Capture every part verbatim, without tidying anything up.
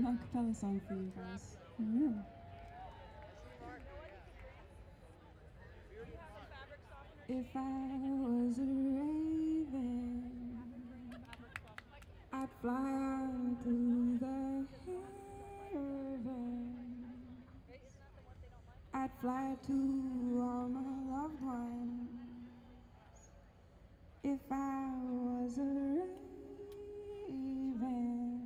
a cappella song for you guys. Yeah. If I was a raven, I'd fly out to the heaven. I'd fly to all my loved ones. If I was a raven.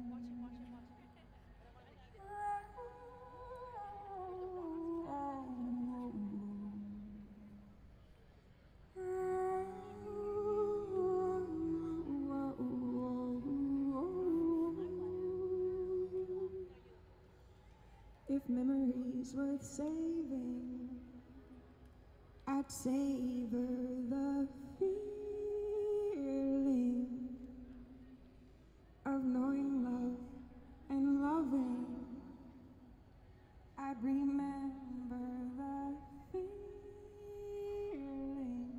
If memories worth saving, I'd savor the feeling of knowing love and loving. I'd remember the feeling.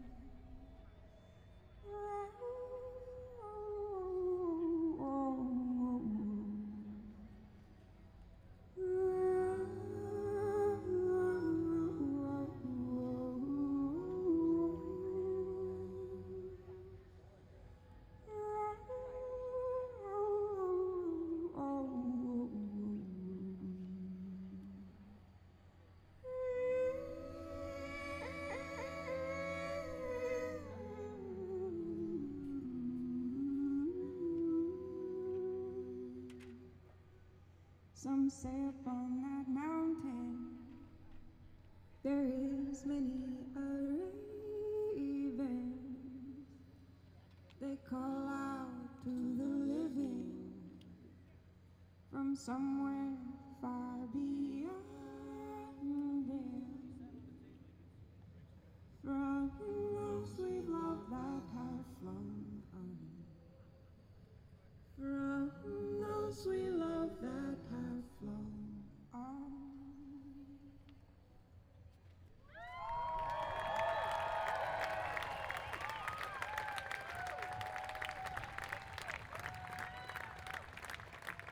Some say upon that mountain there is many a raven. They call out to the living from somewhere far beyond them. From